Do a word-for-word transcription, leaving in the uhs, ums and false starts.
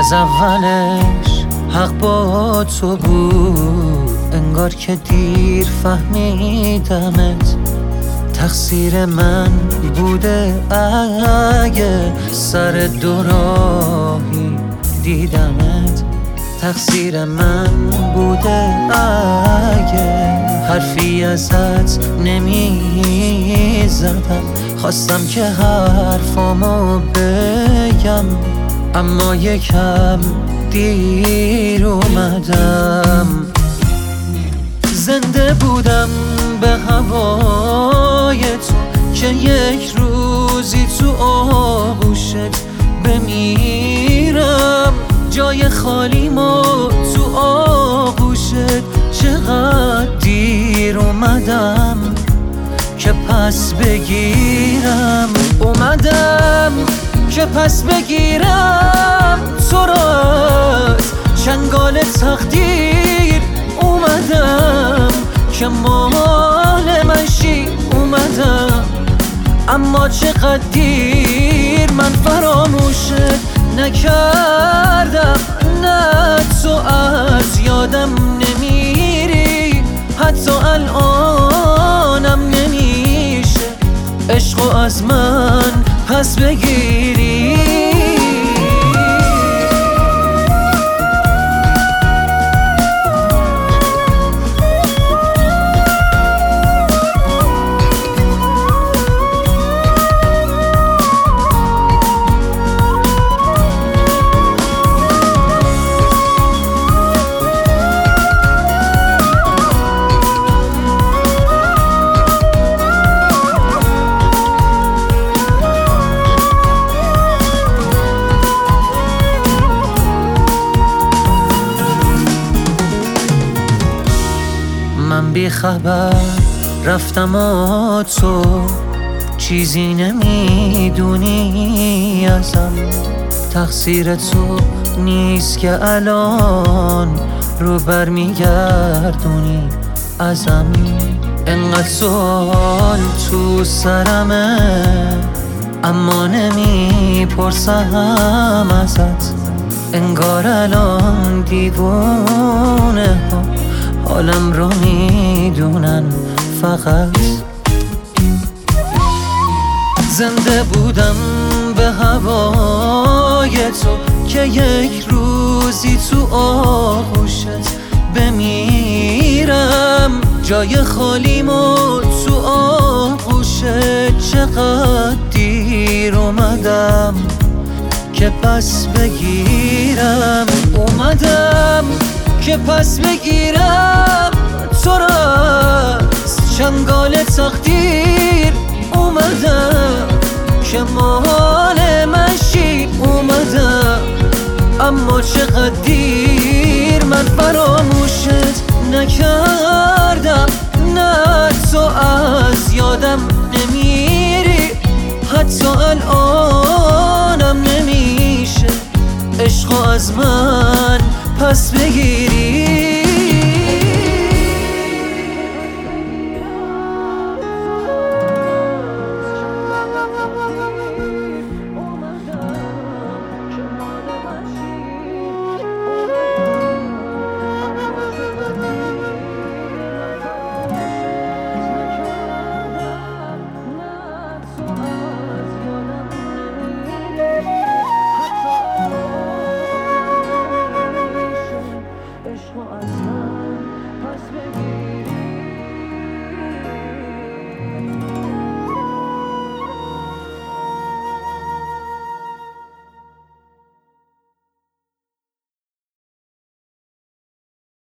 از اولش حق با تو بود، انگار که دیر فهمیدمت. تقصیر من بوده اگه سر دو راهی دیدمت. تقصیر من بوده اگه حرفی ازت نمی زدم. خواستم که حرفامو بگم اما یکم دیر اومدم. زنده بودم به هوای تو که یک روزی تو آغوشت بمیرم. جای خالیمو تو آغوشت چقدر دیر اومدم که پس بگیرم. اومدم که پس بگیرم تو را از چنگال تقدیر. اومدم که مال من شی. اومدم اما چقدر دیر من فراموشت نکردم. نه تو از یادم نمیری، حتی الانم نمیشه عشقو از من پس بگیری. من بی خبر رفتم و تو چیزی نمیدونی ازم. تقصیر تو نیست که الان رو بر میگردونی ازم. انقدر سوال تو سرمه اما نمیپرسم ازت. انگار الان دیوونه ها حالم رو میدونن فقط. زنده بودم به هوای تو که یک روزی تو آغوشت بمیرم. جای خالیمو تو آغوشت چقدر دیر اومدم که پس بگیرم. اومدم که پس بگیرم تو را از چنگال تقدیر. اومدم که مال من شی. اومدم اما چقدر دیر من فراموشت نکردم. نه تو از یادم نمیری، حتی الانم نمیشه عشقو از من پس بگیری.